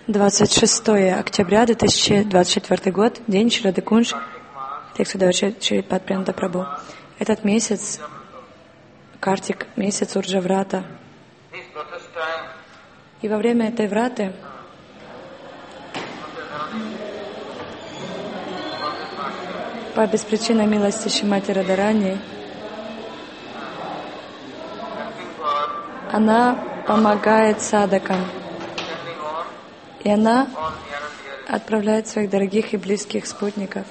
26 октября 2024 год, день Шрады Кунж, текст Шрипад Пренада Прабху. Этот месяц, Картик, месяц Урджа-врата. И во время этой враты по беспричинной милости Шримати Радарани она помогает садакам. И она отправляет своих дорогих и близких спутников.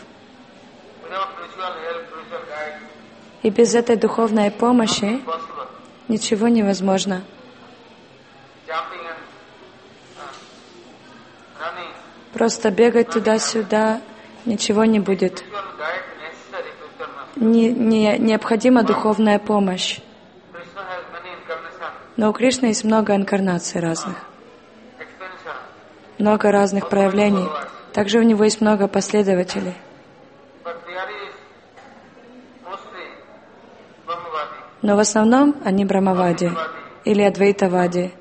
И без этой духовной помощи ничего невозможно. Просто бегать туда-сюда ничего не будет. Необходима духовная помощь. Но у Кришны есть много инкарнаций разных. Много разных проявлений. Также у него есть много последователей. Но в основном они брамавади или адвайтавади.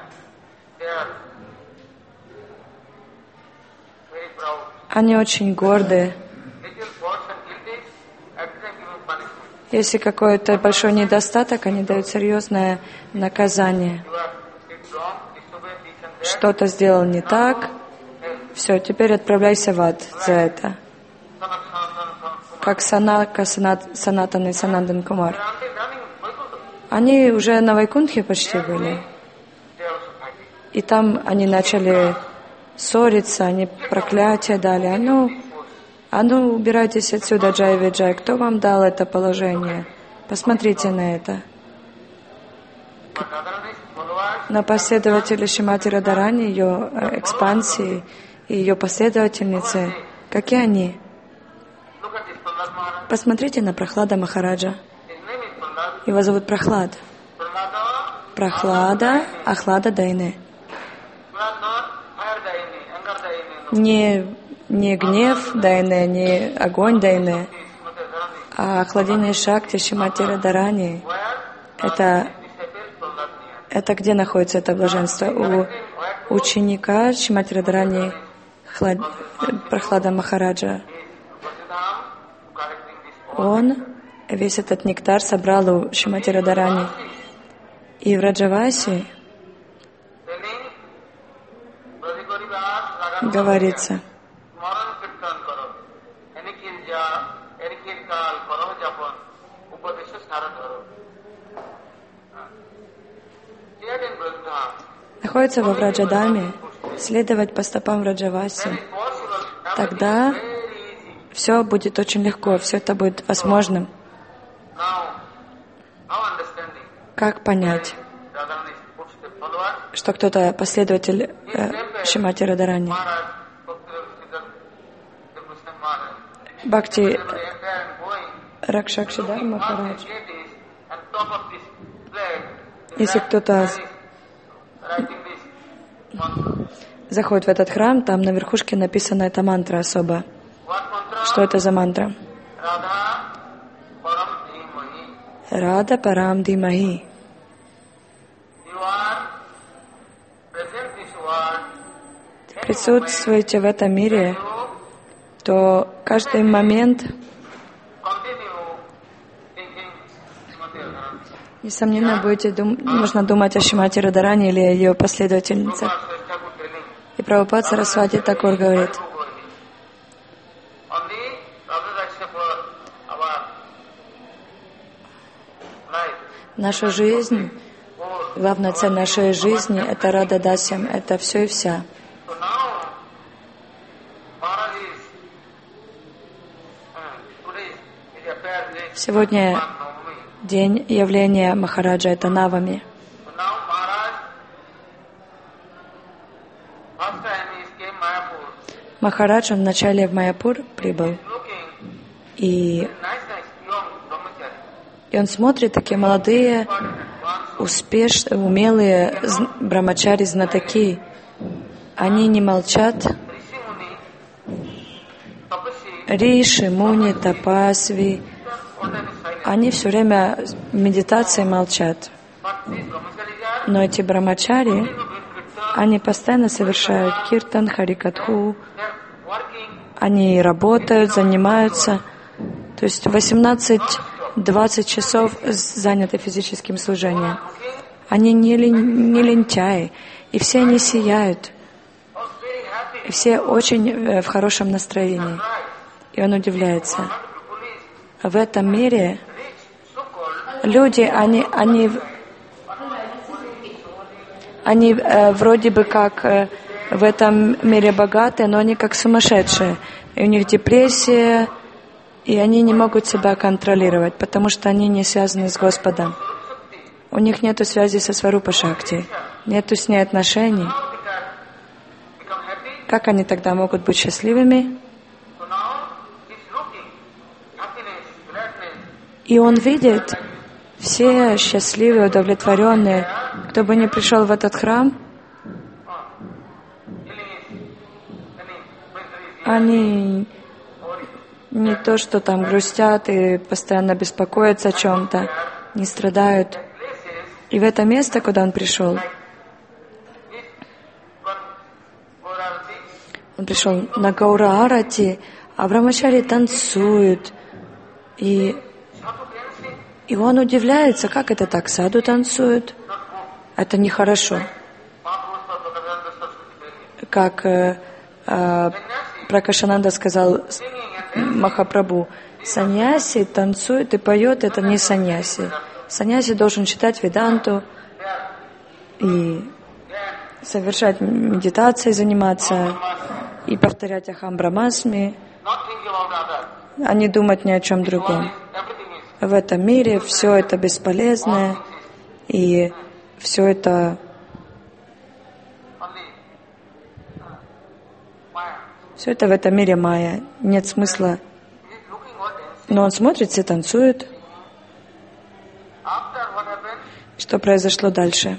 Они очень гордые. Если какой-то большой недостаток, они дают серьезное наказание. Что-то сделал не так, все, теперь отправляйся в ад за это. Как Санака, Санатан и Санандан Кумар. Они уже на Вайкунтхе почти были. И там они начали ссориться, они проклятия дали. А ну, убирайтесь отсюда, Джай Виджай. Кто вам дал это положение? Посмотрите на это. Но последователи Шримати Радарани, ее экспансии и ее последовательницы, какие они? Посмотрите на Прахлада Махараджа. Его зовут Прахлад. Прахлада Ахлада Дайне. Не гнев Дайне, не огонь Дайне, а охладение Шакти Шримати Радарани. Это где находится это блаженство? У ученика Шримати Радарани Прахлада Махараджа. Он весь этот нектар собрал у Шримати Радарани. И в Раджаваси говорится, находится во Враджадаме, следовать по стопам Враджаваси, тогда все будет очень легко, все это будет возможным. Как понять, что кто-то последователь Шримати Радарани? Бхакти Ракшакшидар Махарадж. Если кто-то заходит в этот храм, там на верхушке написана эта мантра особо. Что это за мантра? Рада Парам Димахи. Присутствуете в этом мире, то каждый момент, несомненно, нужно думать о Шримати Радарани или о ее последовательницах. И Прабхупад Сарасвати Такур говорит, наша жизнь, главная цель нашей жизни — это Рада Дасям, это все и вся. Сегодня день явления Махараджа — это Навами. Махарадж, он вначале в Майяпур прибыл, и он смотрит, такие молодые, успешные, умелые брамачари, знатоки, они не молчат. Риши, Муни, Тапасви, они все время в медитации молчат. Но эти брамачари, Они постоянно совершают киртан, харикатху, они работают, занимаются. То есть 18-20 часов заняты физическим служением. Они не лентяи, и все они сияют. И все очень в хорошем настроении. И он удивляется. В этом мире люди, они вроде бы как в этом мире богатые, но они как сумасшедшие. И у них депрессия, и они не могут себя контролировать, потому что они не связаны с Господом. У них нет связи со Сварупа Шакти, нет с ней отношений. Как они тогда могут быть счастливыми? И он видит, все счастливые, удовлетворенные, кто бы ни пришел в этот храм, они не то, что там грустят и постоянно беспокоятся о чем-то, не страдают. И в это место, куда он пришел на Гаура-арати, а брамачари танцуют. И он удивляется, как это так, саду танцуют. Это нехорошо. Как Пракашананда сказал Махапрабху, саньяси танцует и поет, это не саньяси. Саньяси должен читать веданту и совершать медитации, заниматься и повторять Ахам Брамасми, а не думать ни о чем другом. В этом мире все это бесполезное, и все это в этом мире майя. Нет смысла. Но он смотрит, все танцуют. Что произошло дальше?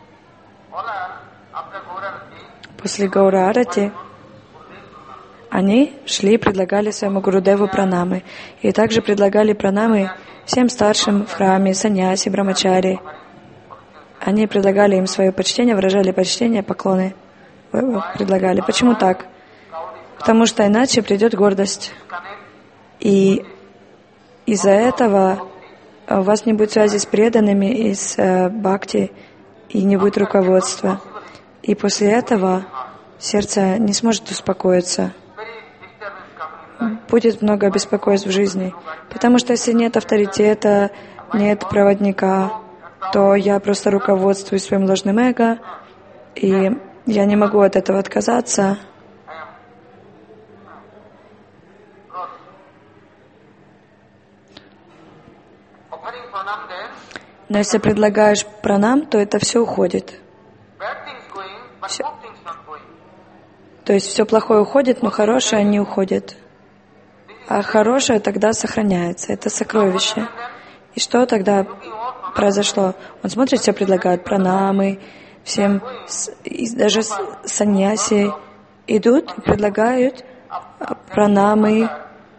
После Гаура-арати они шли и предлагали своему Гурудеву пранамы. И также предлагали пранамы всем старшим в храме, саньяси, брамачари. Они предлагали им свое почтение, выражали почтение, поклоны предлагали. Почему так? Потому что иначе придет гордость. И из-за этого у вас не будет связи с преданными и с бхакти, и не будет руководства. И после этого сердце не сможет успокоиться. Будет много беспокойств в жизни. Потому что если нет авторитета, нет проводника, то я просто руководствуюсь своим ложным эго, и я не могу от этого отказаться. Но если предлагаешь пранам, то это все уходит. Все. То есть все плохое уходит, но хорошее не уходит. А хорошее тогда сохраняется. Это сокровище. И что тогда произошло? Он смотрит, все предлагают пранамы, всем, даже саньяси идут, предлагают пранамы.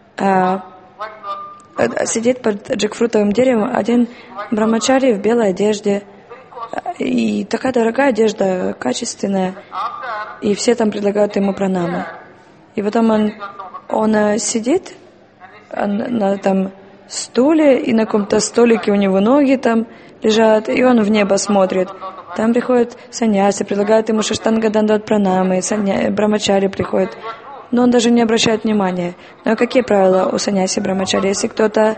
Сидит под джекфрутовым деревом один брамачари в белой одежде. И такая дорогая одежда, качественная. И все там предлагают ему пранамы. И потом он сидит на там стуле, и на каком-то столике у него ноги там лежат, и он в небо смотрит. Там приходят саньяси, предлагают ему шаштанга дандат пранамы, брамачари приходят. Но он даже не обращает внимания. Но какие правила у саньяси брамачари? Если кто-то,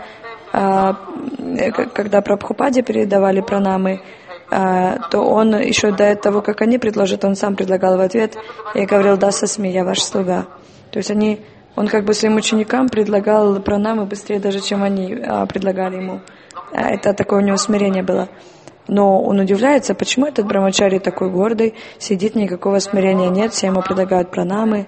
когда Прабхупаде передавали пранамы, то он еще до того, как они предложат, он сам предлагал в ответ и говорил: «Да, сасми, я ваш слуга». То есть он как бы своим ученикам предлагал пранамы быстрее даже, чем они предлагали ему. Это такое у него смирение было. Но он удивляется, почему этот брамачари такой гордый, сидит, никакого смирения нет, все ему предлагают пранамы.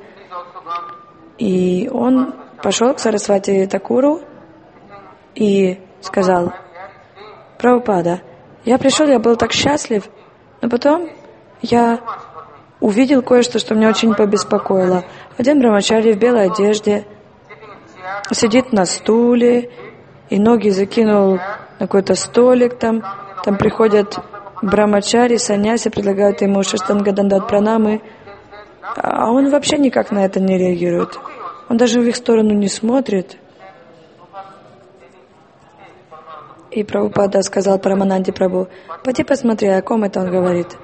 И он пошел к Сарасвати Такуру и сказал: «Прабхупада, я пришел, я был так счастлив, но потом я увидел кое-что, что меня очень побеспокоило. Один брамачари в белой одежде сидит на стуле и ноги закинул на какой-то столик там приходят Брамачари, саньяси предлагают ему шаштанга дандат пранамы, а он вообще никак на это не реагирует. Он даже в их сторону не смотрит. И Прабхупада сказал Парамананде Прабху: пойди посмотри, о ком это он говорит.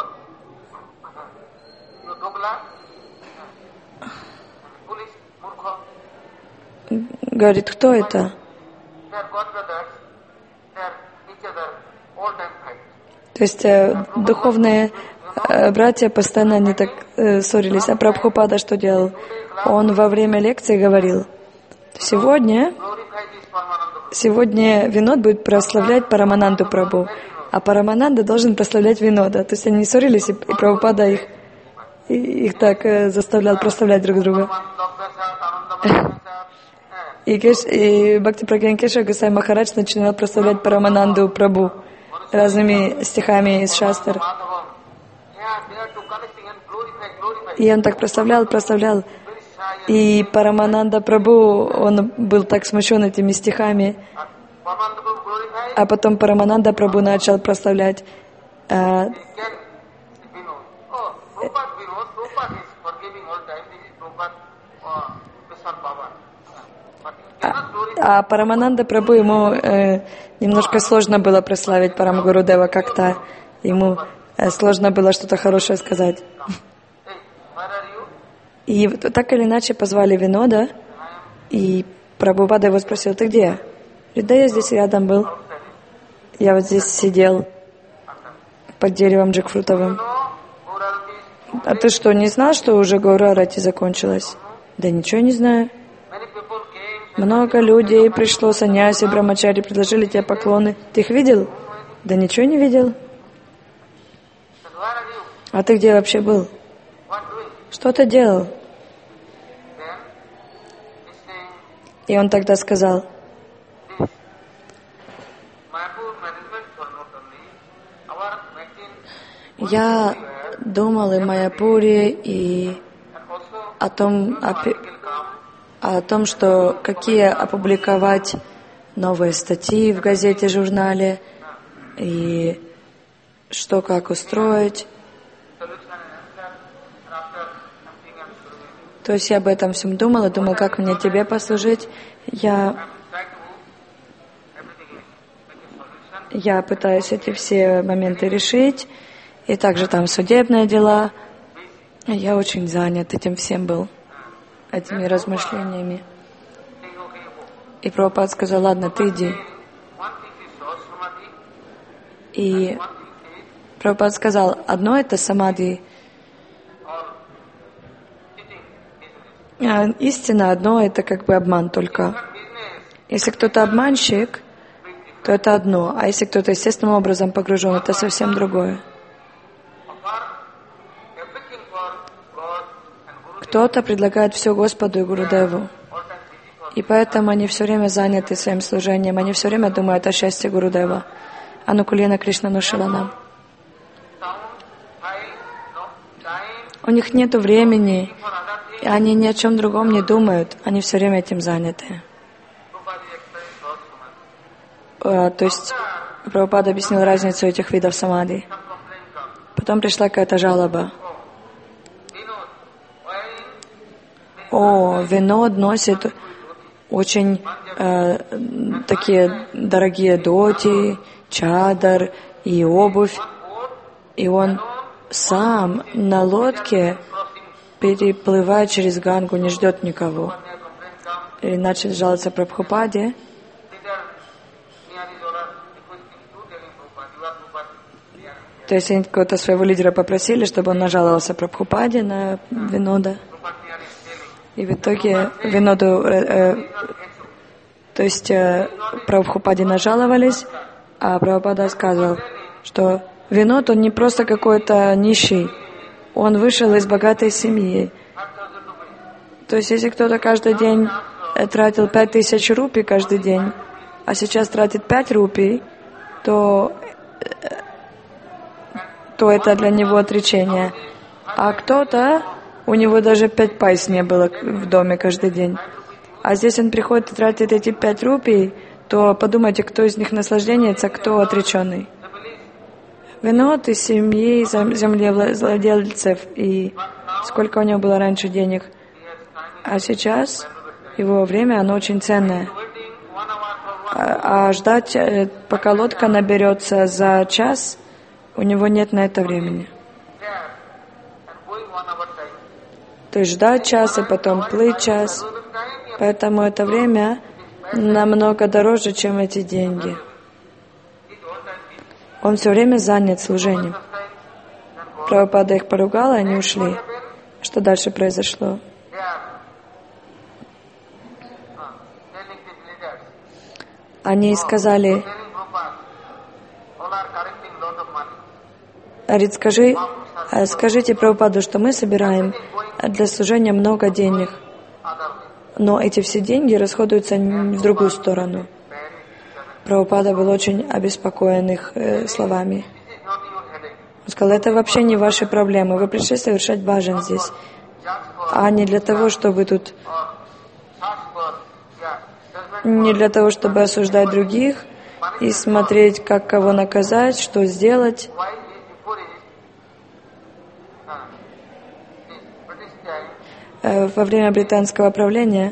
Говорит, кто это? То есть духовные братья постоянно не так ссорились. А Прабхупада что делал? Он во время лекции говорил: сегодня Винод будет прославлять Парамананду Прабху, а Парамананда должен прославлять Винода. То есть они не ссорились, и Прабхупада их так заставлял прославлять друг друга. И Бхакти Прагьян Кешава Госвами Махарадж начинал прославлять Парамананду Прабху разными стихами из шастр. И он так прославлял. И Парамананда Прабху, он был так смущен этими стихами. А потом Парамананда Прабху начал прославлять. А Парамананда Прабху, ему немножко сложно было прославить Парамгурудева как-то. Ему сложно было что-то хорошее сказать. И так или иначе позвали Винода, и Прабхупада его спросил: ты где? Говорит: да я здесь рядом был. Я вот здесь сидел под деревом джекфрутовым. А ты что, не знал, что уже Гаурарати закончилась? Да ничего не знаю. Много людей пришло, саньяси, брамачари, предложили тебе поклоны. Ты их видел? Да ничего не видел. А ты где вообще был? Что ты делал? И он тогда сказал: я думал и в Майяпуре, и о том, что какие опубликовать новые статьи в газете, журнале, и что как устроить. То есть я об этом всем думал, как мне тебе послужить. Я пытаюсь эти все моменты решить, и также там судебные дела. Я очень занят этим всем был, этими размышлениями. И Прабхупада сказал: ладно, ты иди. И Прабхупада сказал: одно это самадхи, истина, одно это как бы обман только. Если кто-то обманщик, то это одно, а если кто-то естественным образом погружен, это совсем другое. Кто-то предлагает все Господу и Гурудеву, и поэтому они все время заняты своим служением, они все время думают о счастье Гурудева. Анукулена Кришна Нушилана. У них нет времени, и они ни о чем другом не думают, они все время этим заняты. То есть Прабхупада объяснил разницу этих видов самадхи. Потом пришла какая-то жалоба. Винод носит очень такие дорогие доти, чадар и обувь, и он сам на лодке переплывает через Гангу, не ждет никого. И начали жаловаться Прабхупаде. То есть они какого-то своего лидера попросили, чтобы он нажаловался Прабхупаде на Винода. И в итоге Виноду, Прабхупаде нажаловались, а Прабхупада сказал, что Винод, он не просто какой-то нищий, он вышел из богатой семьи. То есть если кто-то каждый день тратил 5000 рупий каждый день, а сейчас тратит 5 рупий, то это для него отречение. А кто-то, у него даже 5 пайс не было в доме каждый день. А здесь он приходит и тратит эти 5 рупий, то подумайте, кто из них наслаждается, кто отреченный. Винод из семьи землевладельцев, и сколько у него было раньше денег. А сейчас его время, оно очень ценное. А ждать, пока лодка наберется за час, у него нет на это времени. То есть ждать час и потом плыть час. Поэтому это время намного дороже, чем эти деньги. Он все время занят служением. Прабхупада их поругала, и они ушли. Что дальше произошло? Они сказали: говорит, скажите Прабхупаду, что мы собираем для служения много денег, но эти все деньги расходуются в другую сторону. Прабхупада был очень обеспокоен их словами. Он сказал: это вообще не ваши проблемы, вы пришли совершать баджан здесь, а не для того, чтобы тут, не для того, чтобы осуждать других и смотреть, как кого наказать, что сделать. Во время британского правления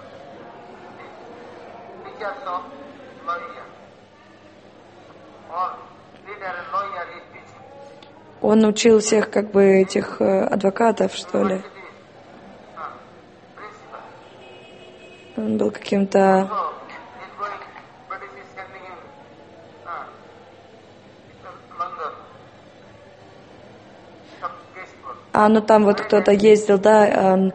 он учил всех как бы этих адвокатов, что ли. Он был каким-то ну там вот кто-то ездил, да,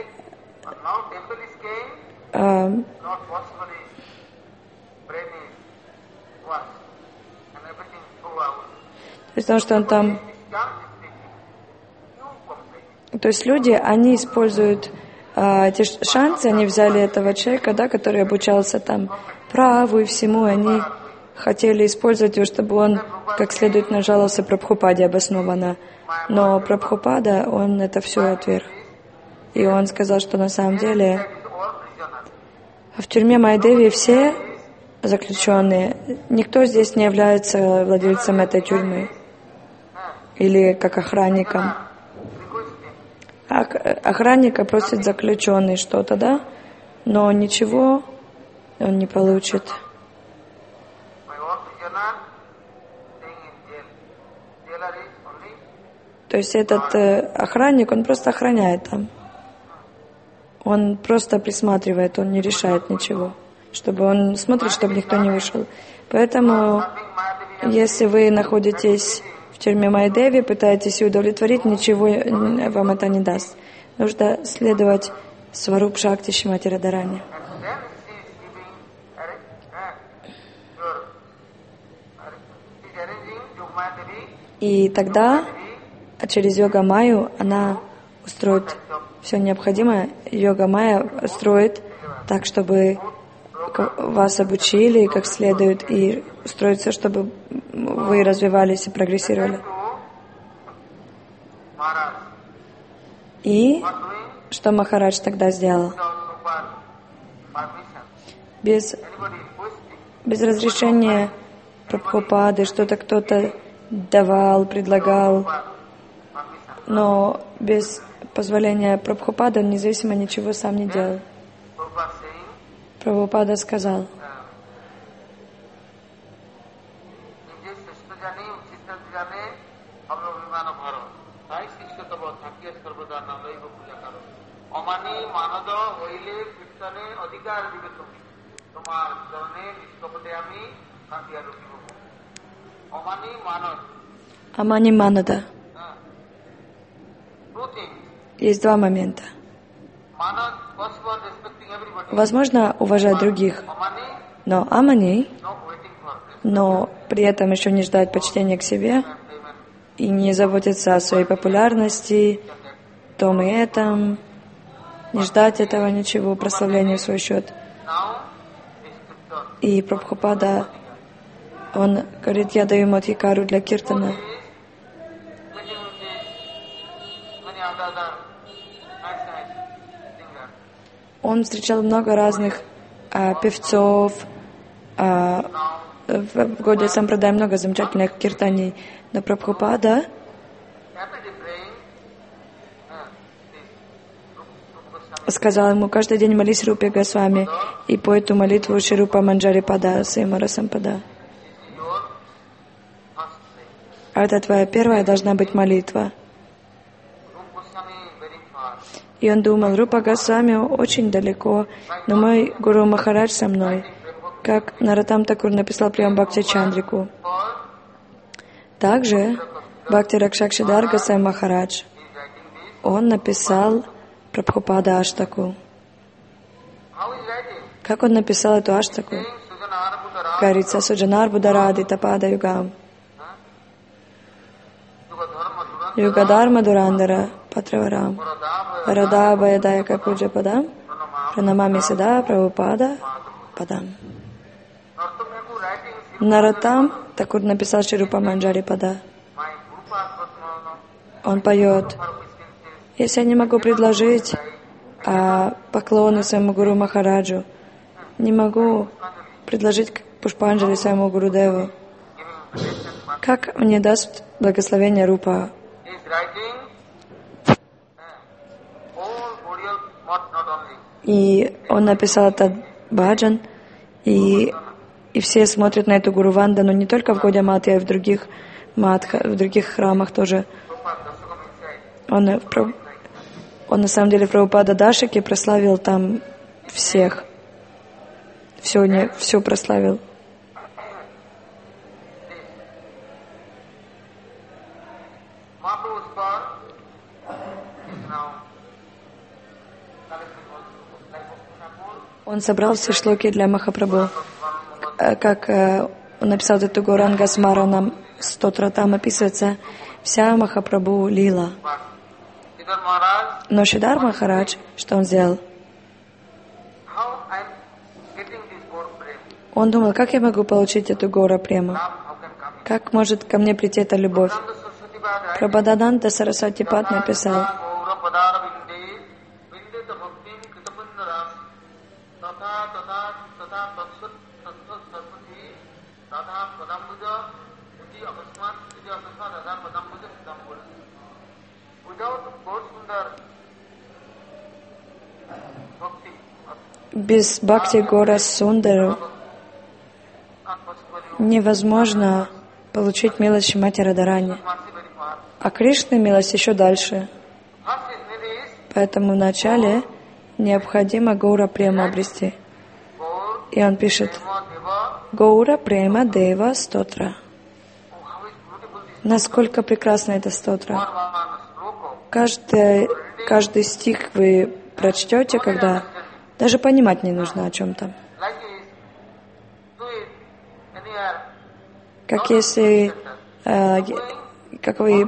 потому что он там... То есть люди, они используют эти шансы, они взяли этого человека, да, который обучался там праву и всему, и они хотели использовать его, чтобы он как следует нажаловался Прабхупаде обоснованно. Но Прабхупада, он это все отверг. И он сказал, что на самом деле в тюрьме Майадеви все заключенные, никто здесь не является владельцем этой тюрьмы или как охранником. Охранника просит заключенный что-то, да, но ничего он не получит. То есть этот охранник, он просто охраняет там. Он просто присматривает, он не решает ничего. Чтобы он смотрит, чтобы никто не вышел. Поэтому, если вы находитесь в тюрьме Майадеви, пытаетесь удовлетворить, ничего вам это не даст. Нужно следовать Сваруб Шакти Шримати Радхарани. И тогда через Йога Майю она устроит все необходимое. Йога Майя устроит так, чтобы вас обучили как следует, и устроит все, чтобы вы развивались и прогрессировали. И что Махарадж тогда сделал? Без разрешения Прабхупады что-то кто-то давал, предлагал, но без позволения Прабхупады он независимо ничего сам не делал. Прабхупада сказал: Амани Манада. Есть два момента. Возможно уважать других, но амани, но при этом еще не ждать почтения к себе и не заботиться о своей популярности, том и этом, не ждать этого ничего, прославления в свой счет. И Прабхупада, он говорит: я даю Мадхикару для киртана. Он встречал много разных певцов, в Гаудия Сампрадай много замечательных киртаний, но Прабхупада сказал ему: каждый день молись Рупе Госвами и пой эту молитву Ширупа Манджари Пада, Симара Сампада. А это твоя первая должна быть молитва. И он думал: Рупа Госвами очень далеко, но мой Гуру Махарадж со мной. Как Нароттам Такур написал Прияма Бхакти Чандрику. Также Бхакти Ракшакшидар Госвами Махарадж, он написал Прабхупада Аштаку. Как он написал эту Аштаку? Говорится: Суджанар Бударади Тапада Югам. Югадарма Дурандара Патраварам. Парада Баядая Пуджа Падам. Пранамами Сада Прабхупада Падам. Нароттам Такур написал Ширупа Манджари Пада. Он поет: если я не могу предложить поклоны своему Гуру Махараджу, не могу предложить Пушпанджали своему Гурудеву, как мне даст благословение Рупа? И он написал этот баджан, и все смотрят на эту Гуру Вандану не только в Гаудия Мате, а и в других храмах тоже. Он на самом деле в Прабхупада Дашике прославил там всех. Все прославил. Он собрал все шлоки для Махапрабху. Как он написал эту Гауранга Смаранам Стотра, там описывается вся Махапрабху лила. Но Шридар Махарадж, что он сделал? Он думал: как я могу получить эту Гаура Прему? Как может ко мне прийти эта любовь? Прабхадананда Сарасвати Пад написал: без Бхакти Гора Сундару невозможно получить милость Шримати Радхарани. А Кришна милость еще дальше. Поэтому вначале необходимо Гаура Према обрести. И он пишет: Гаура Према Дева Стотра. Насколько прекрасна эта стотра. Каждый стих вы прочтете, когда даже понимать не нужно о чем там. Как если как вы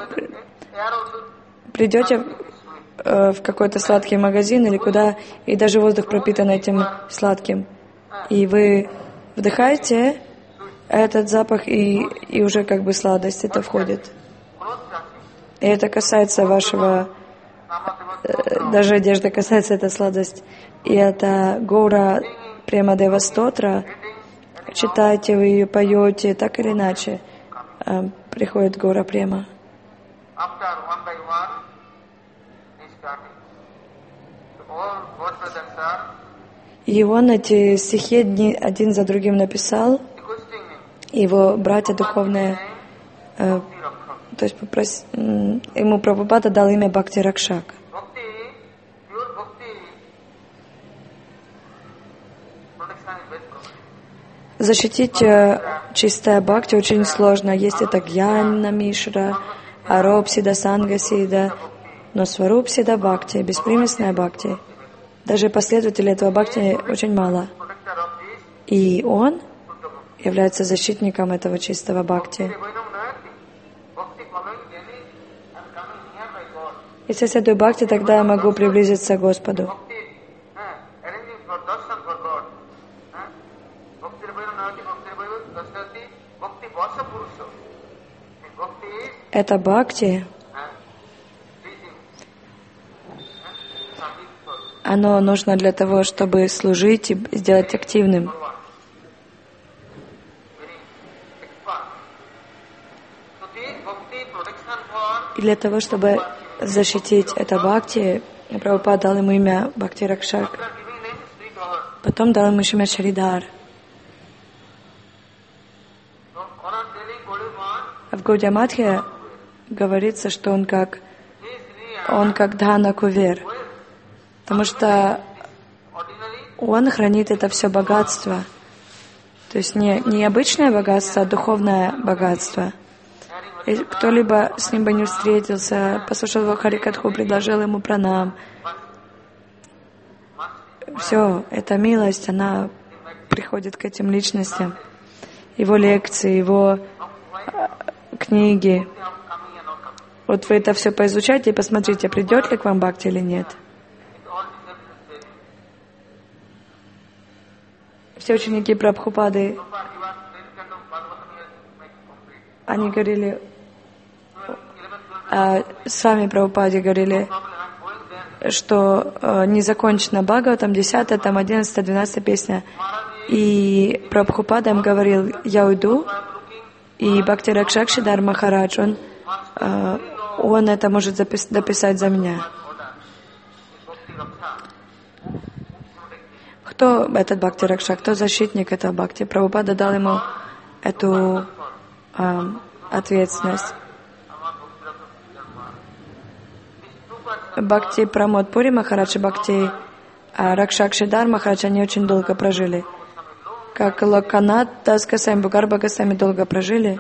придете в какой-то сладкий магазин или куда, и даже воздух пропитан этим сладким, и вы вдыхаете этот запах, и уже как бы сладость это входит. И это касается вашего, даже одежда касается эта сладость. И это Гаура Према Дева Стотра, читаете вы ее, поете, так или иначе, приходит Гаура Према. И он эти стихи один за другим написал. Его братья духовные, то есть ему Прабхупада дал имя Бхакти Ракшак. Защитить чистое бхакти очень сложно. Есть это Гьяна Мишра, Ароп Сида Санга Сида, но Сваруп Сида Бхакти, беспримесная бхакти. Даже последователей этого бхакти очень мало. И он является защитником этого чистого бхакти. Если следую бхакти, тогда я могу приблизиться к Господу. Это бхакти, оно нужно для того, чтобы служить и сделать активным. для того, чтобы защитить это бхакти, Прабхупада дал ему имя Бхакти Ракшак. Потом дал ему имя Шридар. В Гаудия Матхе говорится, что он как Дхана Кувер, потому что он хранит это все богатство. То есть не обычное богатство, а духовное богатство. И кто-либо с ним бы не встретился, послушал его Харикатху, предложил ему пранам. Все, эта милость, она приходит к этим личностям. Его лекции, его книги. Вот вы это все поизучайте и посмотрите, придет ли к вам бхакти или нет. Все ученики Прабхупады, они говорили, сами Прабхупаде говорили, что не закончена Бхагаватам, 10, там 11, 12 песня. И Прабхупада им говорил, я уйду, и Бхакти Ракшак Шридар Махарадж, он это может дописать за меня. Кто этот Бхакти Ракшак, кто защитник этого Бхакти? Прабхупада дал ему эту ответственность. Бхакти Прамод Пури Махарадж и Бхакти Ракшак Шридар Махарадж, они очень долго прожили. Как Локанат Дас Госвами, Бугарба Госвами долго прожили.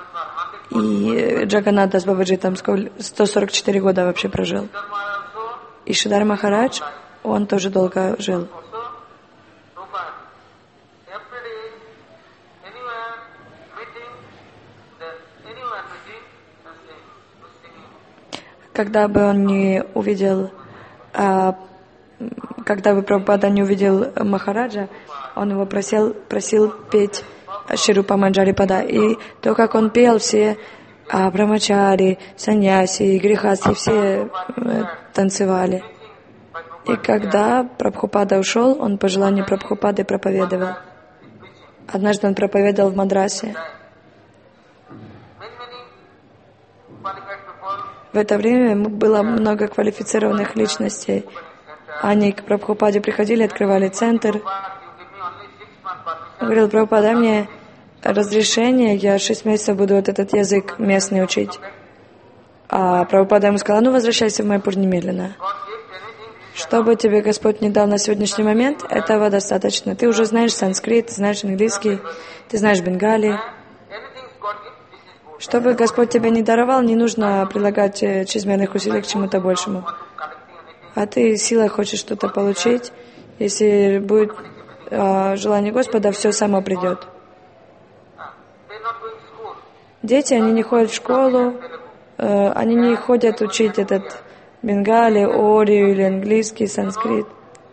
И Джаганат Дас Бабаджи там 144 года вообще прожил. И Шридар Махарадж, он тоже долго жил. Когда бы он не увидел, когда бы Прабхупада не увидел Махараджа, он его просил петь Ширупа Манджари Пада. И то, как он пел, все брамачари, саньяси, грехаси, все танцевали. И когда Прабхупада ушел, он по желанию Прабхупады проповедовал. Однажды он проповедовал в Мадрасе. В это время было много квалифицированных личностей. Они к Прабхупаде приходили, открывали центр. Он говорил: Прабхупада, дай мне разрешение, я 6 месяцев буду вот этот язык местный учить. А Прабхупада ему сказала: ну, возвращайся в Майпур немедленно. Что бы тебе Господь не дал на сегодняшний момент, этого достаточно. Ты уже знаешь санскрит, знаешь английский, ты знаешь бенгали. Что бы Господь тебе не даровал, не нужно прилагать чрезмерных усилий к чему-то большему. А ты силой хочешь что-то получить, если будет желание Господа, все само придет. Дети, они не ходят в школу, они не ходят учить этот бенгали, орию или английский, санскрит.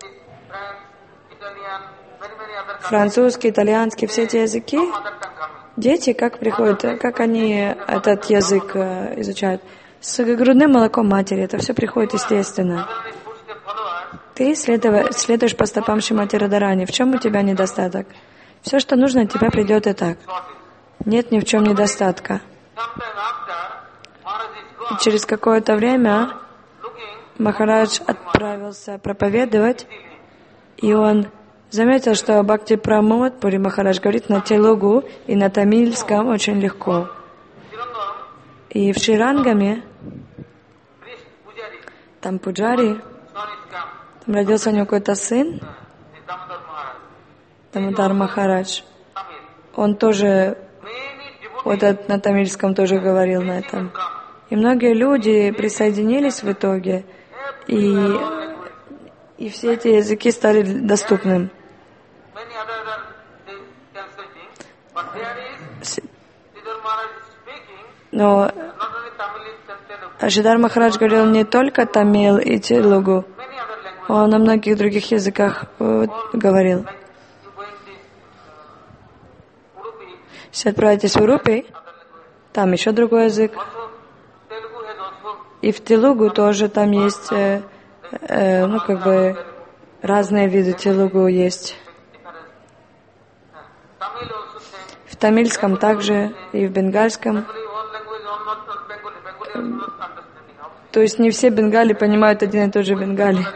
Французский, итальянский, все эти языки. Дети как приходят, как они этот язык изучают? С грудным молоком матери. Это все приходит естественно. Ты следуешь по стопам Шримати Радарани. В чем у тебя недостаток? Все, что нужно, от тебя придет и так. Нет ни в чем недостатка. И через какое-то время Махарадж отправился проповедовать, и он заметил, что Бхакти Прамод Пури Махарадж говорит на телугу и на тамильском очень легко. И в Шрирангаме, там пуджари, там родился у него какой-то сын, Дамодар Махарадж. Он тоже вот на тамильском тоже говорил на этом. И многие люди присоединились в итоге, и все эти языки стали доступным. Но Шридар Махарадж говорил не только тамил и телугу, он на многих других языках говорил. Если отправитесь в Урупи, там еще другой язык. И в телугу тоже там есть, разные виды телугу есть. В тамильском также и в бенгальском. То есть не все бенгали понимают один и тот же бенгали.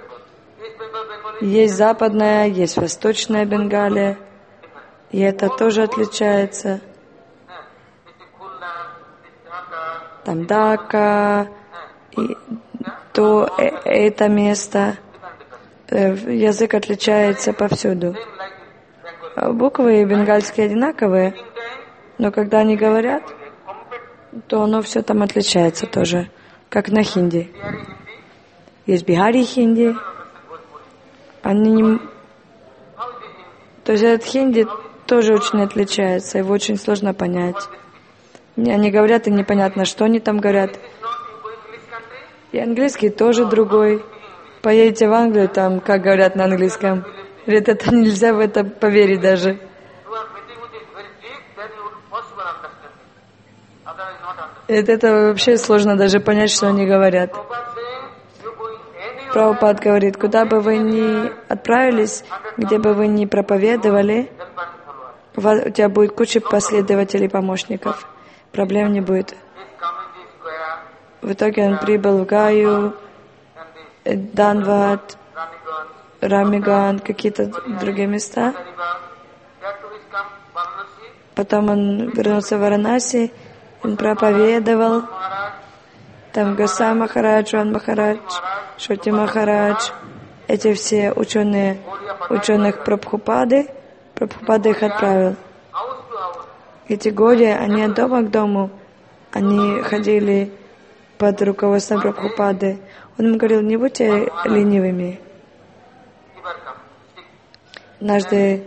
Есть западная, есть восточная Бенгалия, и это тоже отличается. Там Дака, и то это место. Язык отличается повсюду. Буквы бенгальские одинаковые, но когда они говорят, то оно все там отличается тоже, как на хинди. Есть бихари хинди. Они не... То есть этот хинди тоже очень отличается, его очень сложно понять. Они говорят, и непонятно, что они там говорят. И английский тоже другой. Поедете в Англию, там, как говорят на английском. Говорят, это нельзя в это поверить даже. Это вообще сложно даже понять, что они говорят. Прабхупад говорит, куда бы вы ни отправились, где бы вы ни проповедовали, у тебя будет куча последователей, помощников. Проблем не будет. В итоге он прибыл в Гаю, Данват, Рамиган, какие-то другие места. Потом он вернулся в Варанаси, он проповедовал. Там Госай Махарадж, Ван Махарадж, Шоти Махарадж, эти все ученых Прабхупады, Прабхупада их отправил. Эти годы, они от дома к дому, они ходили под руководством Прабхупады. Он им говорил, не будьте ленивыми. Однажды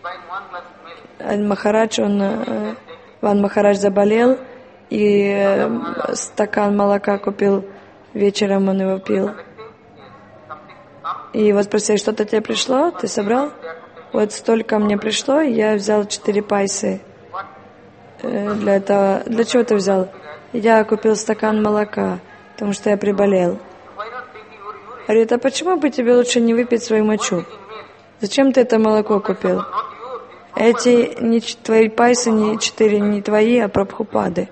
Ван Махарадж заболел, и стакан молока купил, вечером он его пил. И его спросили, что-то тебе пришло, ты собрал? Вот столько мне пришло, я взял 4 пайсы. Для этого. Для чего ты взял? Я купил стакан молока, потому что я приболел. Говорит, а почему бы тебе лучше не выпить свою мочу? Зачем ты это молоко купил? Эти твои пайсы, 4 не твои, а Прабхупады.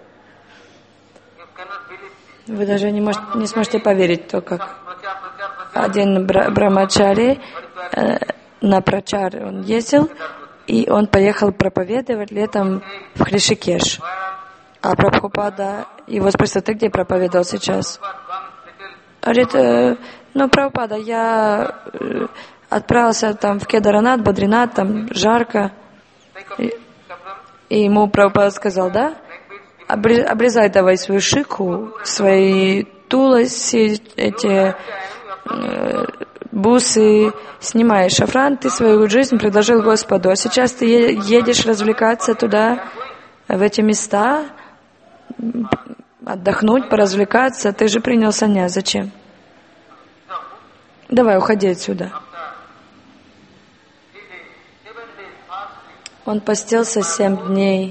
Вы даже не сможете поверить, то как один брамачари на прачар он ездил, и он поехал проповедовать летом в Хришикеш. А Прабхупада его спросил, ты где проповедовал сейчас? Говорит, Прабхупада, я отправился там в Кедаранат, Бадринат, там жарко. И ему Прабхупада сказал, да? Обрезай давай свою шику, свои туласи, эти бусы, снимай шафран, ты свою жизнь предложил Господу, а сейчас ты едешь развлекаться туда, в эти места, отдохнуть, поразвлекаться, ты же принял саньяс, зачем? Давай, уходи отсюда. Он постился 7 дней.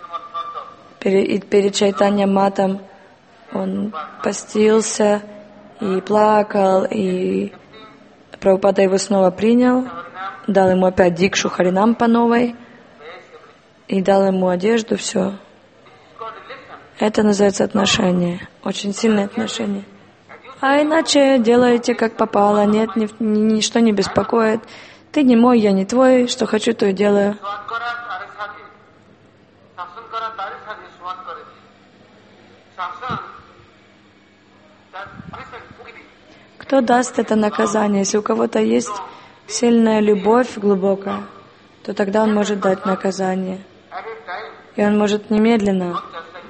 Перед Чайтанья Матом он постился и плакал, и Прабхупада его снова принял, дал ему опять дикшу Харинам по новой, и дал ему одежду, все. Это называется отношение, очень сильное отношение. А иначе делаете как попало, нет, ничто не беспокоит. Ты не мой, я не твой, что хочу, то и делаю. Кто даст это наказание? Если у кого-то есть сильная любовь глубокая, то тогда он может дать наказание. И он может немедленно.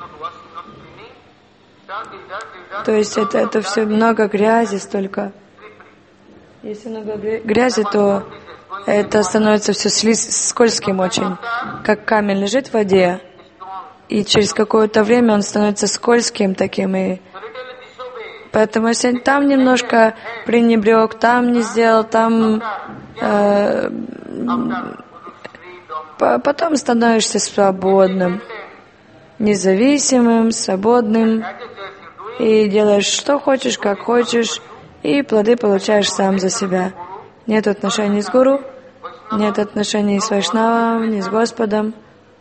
То есть это все много грязи столько. Если много грязи, то это становится все скользким очень. Как камень лежит в воде, и через какое-то время он становится скользким таким. И поэтому если там немножко пренебрег, там не сделал, там потом становишься свободным, независимым, свободным, и делаешь что хочешь, как хочешь, и плоды получаешь сам за себя. Нет отношений с гуру, нет отношений с Вайшнавом, ни с Господом.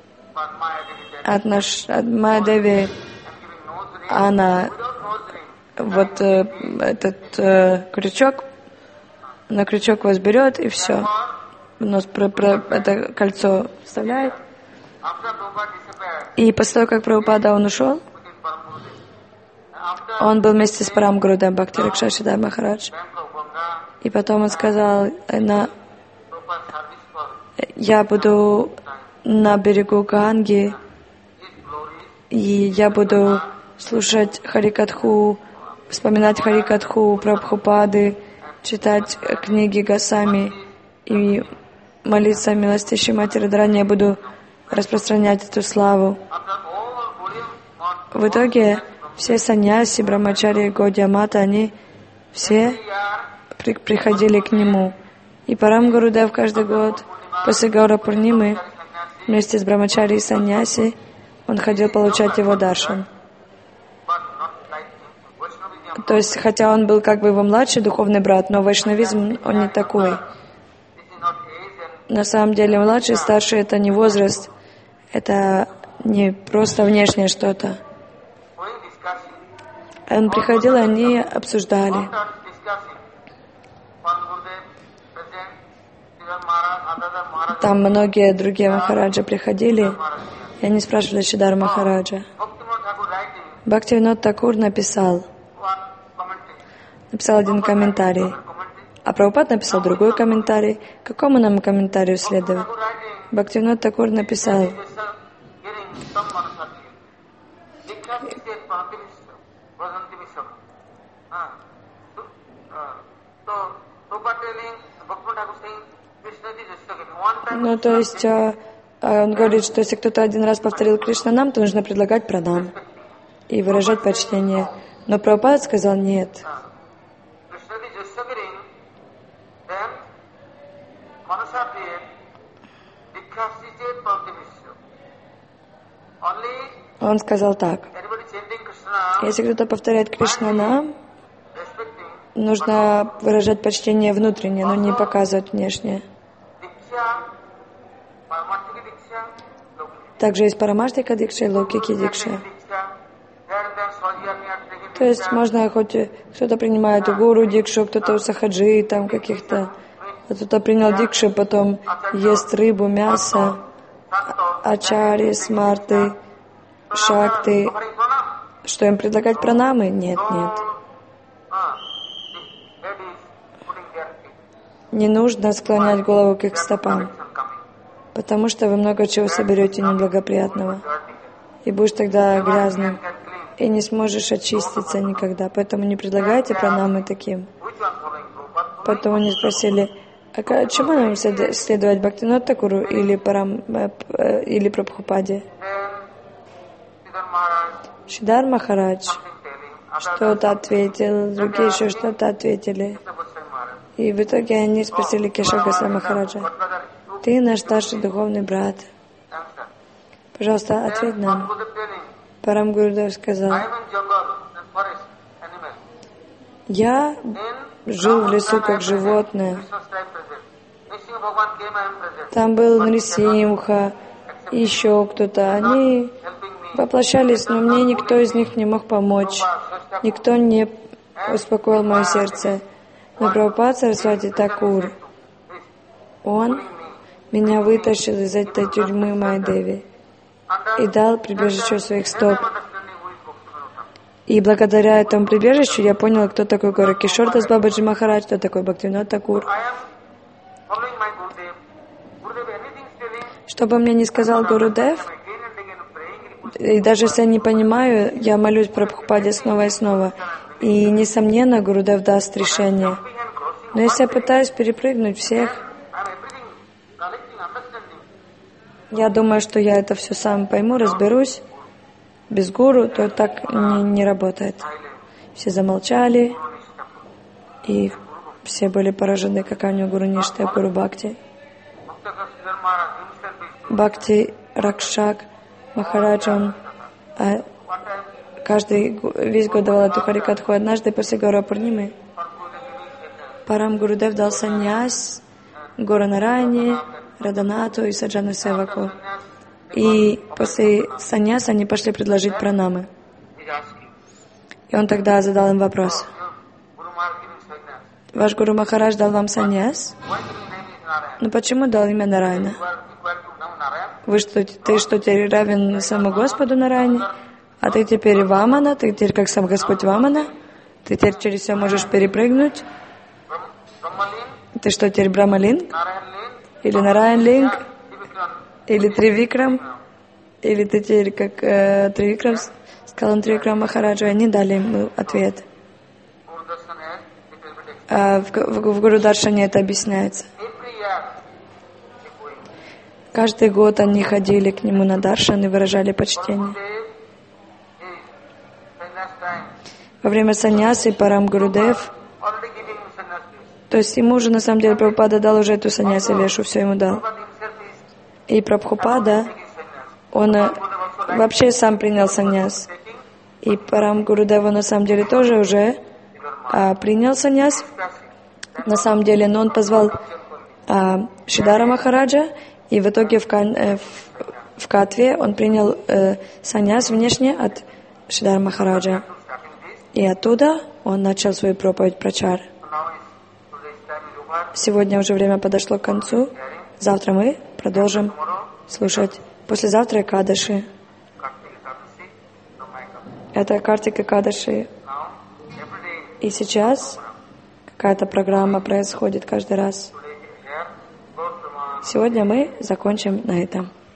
Майя Деви, она вот этот крючок, на крючок вас берет и все. Нос это кольцо вставляет. И после того, как Прабхупада он ушел, он был вместе с Парам Гурудевом Бхакти Ракша Шридар Махарадж. И потом он сказал, я буду на берегу Ганги, и я буду слушать Харикатху, вспоминать Харикатху Прабхупады, читать книги Госвами и молиться о милостящей Матери Радхарани. Я буду распространять эту славу. В итоге все саньяси, Брахмачари, Гаудия Мата, они все приходили к нему. И Парам Гурудев каждый год после Гаура Пурнимы вместе с Брахмачари и саньяси он ходил получать его даршан. То есть, хотя он был как бы его младший духовный брат, но вайшнавизм он не такой. На самом деле младший и старший — это не возраст, это не просто внешнее что-то. Он приходил, и они обсуждали. Там многие другие Махараджа приходили, и они спрашивали Шридар Махараджа. Бхактивинод Такур написал один комментарий, а Прабхупад написал другой комментарий. Какому нам комментарию следовать? Бхактивинод Такур написал: ну, то есть, он говорит, что если кто-то один раз повторил Кришна нам, то нужно предлагать пранам и выражать почтение. Но Прабхупад сказал нет. Он сказал так: если кто-то повторяет Кришна нам, нужно выражать почтение внутреннее, но не показывать внешнее. Также есть парамаштика дикша и лаукики дикша. То есть можно хоть кто-то принимает у гуру дикшу, кто-то у сахаджи, там каких-то, кто-то принял дикшу, потом ест рыбу, мясо, ачари, смарты, шакты. Что им предлагать пранамы? Нет, нет. Не нужно склонять голову к их стопам, потому что вы много чего соберете неблагоприятного, и будешь тогда грязным, и не сможешь очиститься никогда. Поэтому не предлагайте пранамы таким. Поэтому они спросили: а чему нам следовать, Бхактивинод Такуру или Прабхупаде? Шридар Махарадж что-то ответил, другие еще что-то ответили. И в итоге они спросили Кешава Госвами Махараджа: ты наш старший духовный брат. Пожалуйста, ответь нам. Парам Гурудев сказал: я жил в лесу как животное. Там был Нрисимха, еще кто-то. Они воплощались, но мне никто из них не мог помочь. Никто не успокоил мое сердце. Но Прабхупад Сарасвати Такур, он меня вытащил из этой тюрьмы Майадеви и дал прибежище у своих стоп. И благодаря этому прибежищу я понял, кто такой Горакишор Дас Бабаджи Махарадж, кто такой Бхактивинод Такур. Что бы мне ни сказал Гурудев, и даже если я не понимаю, я молюсь Прабхупаде снова и снова. И, несомненно, Гурудев даст решение. Но если я пытаюсь перепрыгнуть всех, я думаю, что я это все сам пойму, разберусь, без гуру, то так не работает. Все замолчали, и все были поражены, какая у него гуру Ништа, гуру Бхакти. Бхакти Ракшак Махарадж, он весь год давал эту Харикатху. Однажды после Гаура Пурнимы Парам Гурудев дал саньяс Гора Нараяне, Радханату и Саджану Севаку. И после саньяса они пошли предложить пранамы. И он тогда задал им вопрос. Ваш Гуру Махарадж дал вам саньяс? Но почему дал имя Нараяна? Ты что, теперь равен самому Господу Нараяне? А ты теперь Вамана? Ты теперь как сам Господь Вамана? Ты теперь через все можешь перепрыгнуть? Ты что, теперь Брахмалинг? Или Нараян-линг? Или Тривикрам? Или ты теперь как Тривикрам? Сказал он Тривикрам Махараджу, и они дали ему ответ. В Гуру Даршане это объясняется. Каждый год они ходили к нему на даршан и выражали почтение. Во время саньясы Парам Гурудев, то есть ему уже на самом деле Прабхупада дал уже эту саньясы вешу, все ему дал. И Прабхупада, он вообще сам принял саньяс. И Парам Гурудева на самом деле тоже уже принял саньяс. На самом деле, но он позвал Шидара Махараджа, и в итоге в Катве он принял саньяс внешне от Шидара Махараджа. И оттуда он начал свою проповедь прачар. Сегодня уже время подошло к концу. Завтра мы продолжим слушать. Послезавтра Экадаши. Это Картик Экадаши. И сейчас какая-то программа происходит каждый раз. Сегодня мы закончим на этом.